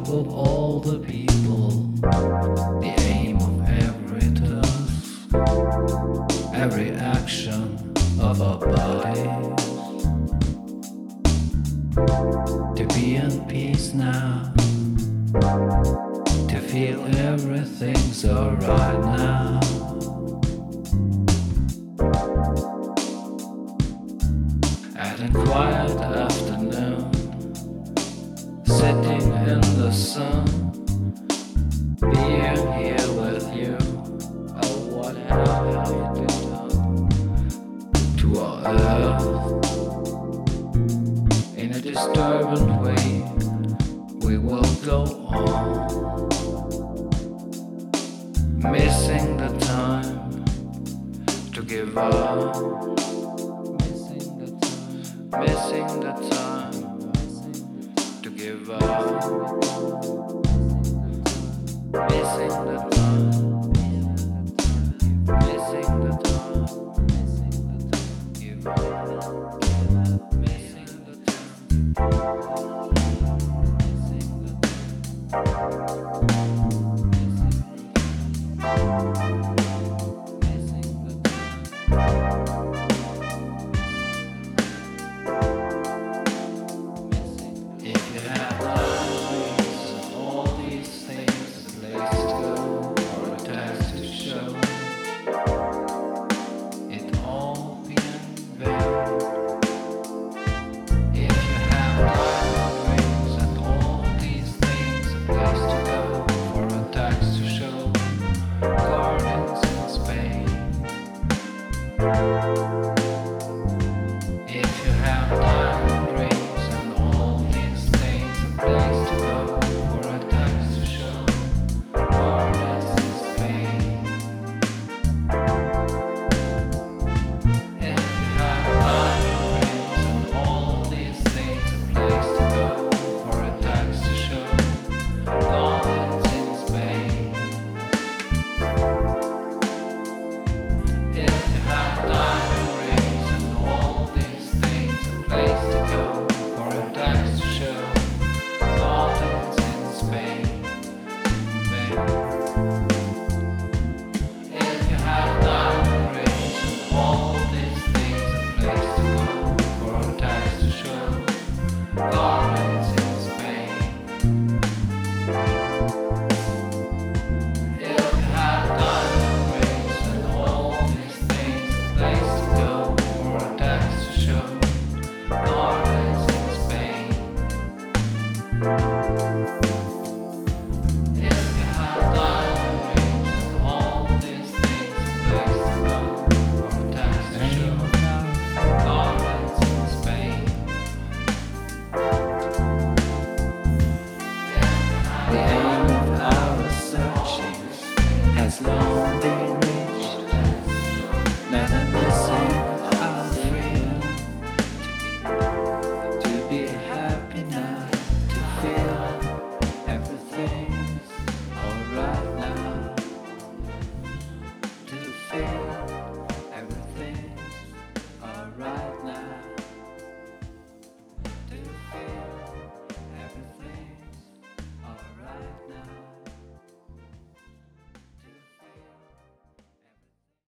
of all the people, the aim of every task, every action of our bodies. To be in peace now, to feel everything's alright now. At a quiet afternoon, sitting in the sun, being here with you. Oh, what have you done to our earth? In a disturbing way, we will go on, missing the time to give up, missing the time to give up, missing the time, missing the time, give up, missing the Gardens in Spain.